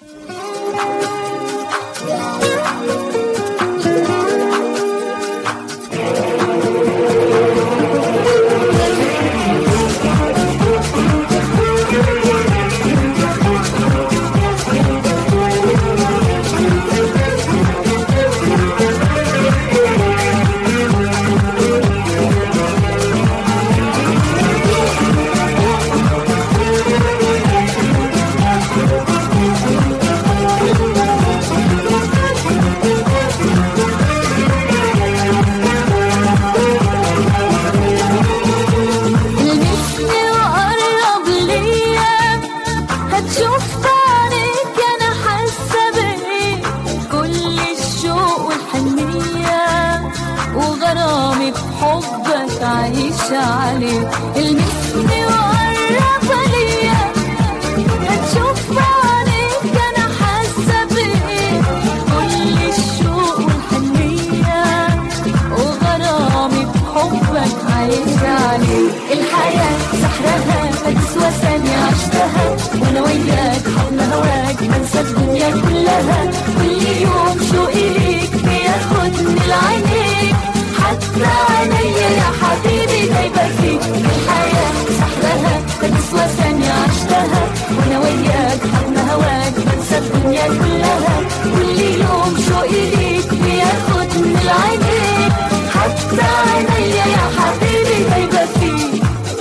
وغرامي بحبك عايش عليه. المسني وقرب ليا هتشوف عليك انا حاسه بايه، كل الشوق والحنيه وغرامي بحبك عايش عليه. الحياه سحرها ما تسوى ثانيه عشتها، وانا وياك حضن هواك بنسى الدنيا كلها. كل يوم شوقي ليك بياخدني لعينيك، حتى عينيا يا حبيبي دايبة فيك. الحياة سحرها ما تسوى ثانية عشتها، وانا وياك حضن هواك بنسى الدنيا كلها. كل يوم شوقي ليك بياخدني لعينيك، حتى عينيا يا حبيبي دايبة فيك.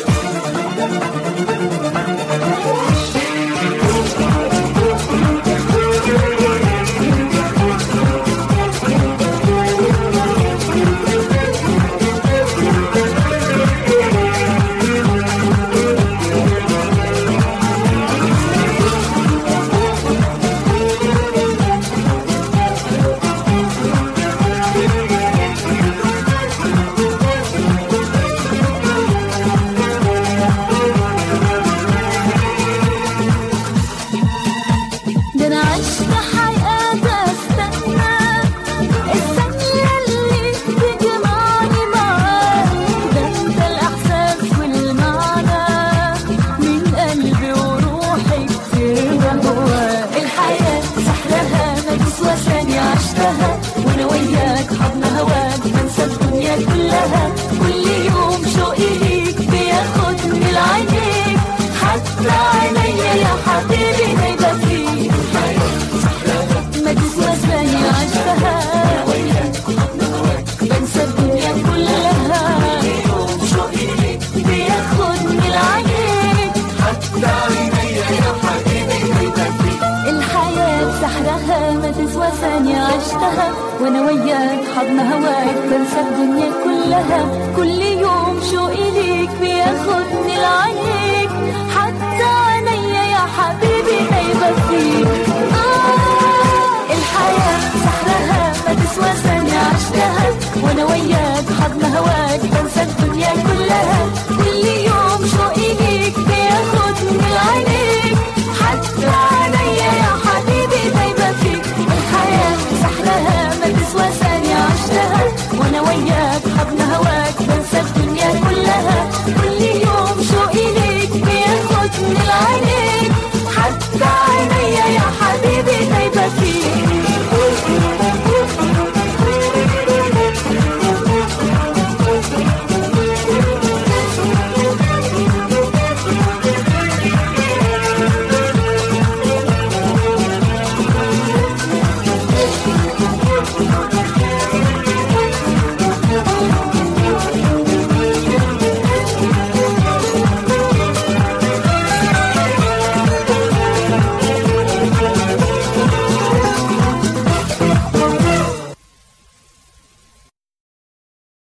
وانا وياك حضن هواك بنسى الدنيا كلها. كل يوم شوقي ليك بياخدني لعينيك، حتى عينيا يا حبيبي دايبة فيك. ما تسوى ثانية عشتها، وانا وياك حضن هواك بنسى الدنيا كلها. كل يوم شوقي ليك بياخدني لعينيك، حتى عينيا يا حبيبي دايبة فيك. الحياة سحرها ما تسوى ثانية عشتها، وانا وياك حضن هواك بنسى الدنيا كلها. كل يوم شوقي ليك بياخدني لعينيك، حتى عينيا يا حبيبي دايبة فيك. الحياة سحرها ما تسوى ثانية عشتها، وانا وياك حضن هواك بنسى الدنيا كلها. كل يوم شوقي ليك بياخدني لعينيك، حتى عينيا يا حبيبي دايبة فيك. الحياة سحرها ما تسوى ثانية عشتها، وانا وياك حضن هواك بنسى الدنيا كلها. كل يوم شوقي ليك بياخدني لعينيك، حتى عينيا يا حبيبي